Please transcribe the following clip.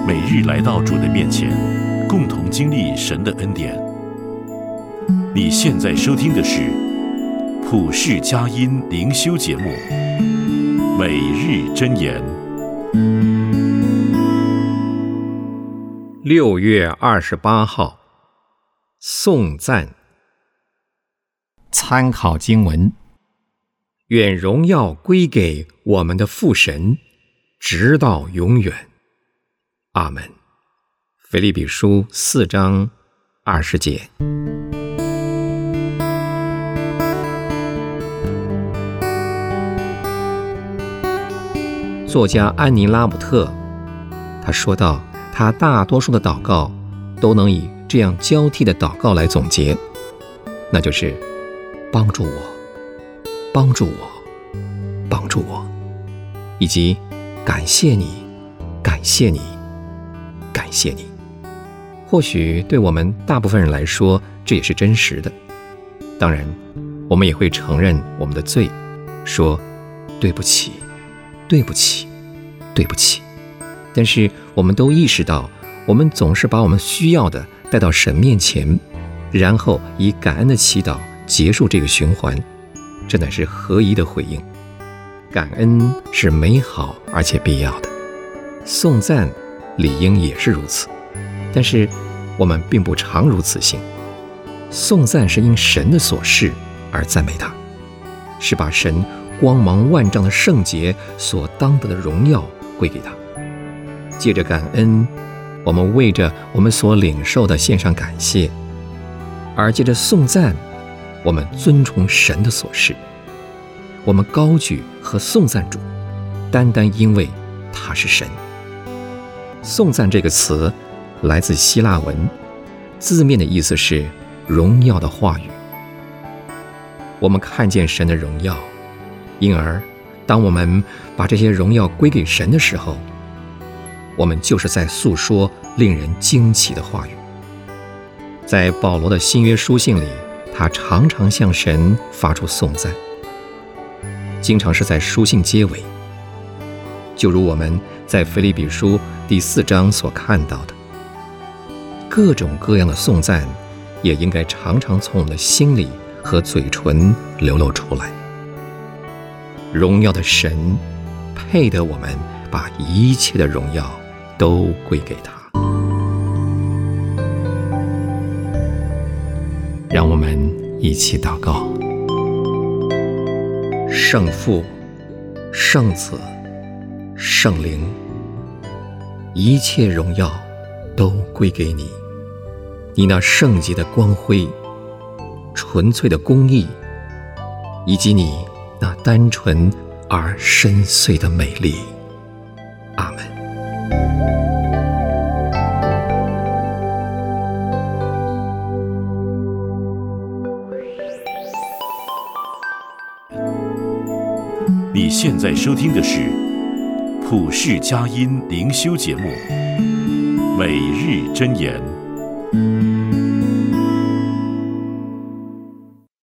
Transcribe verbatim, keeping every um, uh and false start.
每日来到主的面前，共同经历神的恩典。你现在收听的是普世佳音灵修节目《每日箴言》。 六月二十八号，颂赞。参考经文：愿荣耀归给我们的父神，直到永远。阿们。腓立比书四章二十节。作家安妮拉姆特他说道，他大多数的祷告都能以这样交替的祷告来总结，那就是帮助我，帮助我，帮助我，以及感谢你，感谢你，感谢你。或许对我们大部分人来说，这也是真实的。当然，我们也会承认我们的罪，说对不起，对不起，对不起。但是我们都意识到，我们总是把我们需要的带到神面前，然后以感恩的祈祷结束这个循环，这乃是合宜的回应。感恩是美好而且必要的，颂赞理应也是如此。但是我们并不常如此行。颂赞是因神的所示而赞美他，是把神光芒万丈的圣洁所当得的荣耀归给他。借着感恩，我们为着我们所领受的献上感谢，而借着颂赞，我们尊崇神的所示。我们高举和颂赞主，单单因为他是神。颂赞这个词来自希腊文，字面的意思是荣耀的话语。我们看见神的荣耀，因而当我们把这些荣耀归给神的时候，我们就是在诉说令人惊奇的话语。在保罗的新约书信里，他常常向神发出颂赞，经常是在书信结尾，就如我们在腓立比书第四章所看到的。各种各样的颂赞也应该常常从我们的心里和嘴唇流露出来。荣耀的神配得我们把一切的荣耀都归给他。让我们一起祷告。圣父、圣子、圣灵，一切荣耀都归给你。你那圣洁的光辉，纯粹的公义，以及你那单纯而深邃的美丽。阿们。 你现在收听的是普世佳音灵修节目《每日箴言》。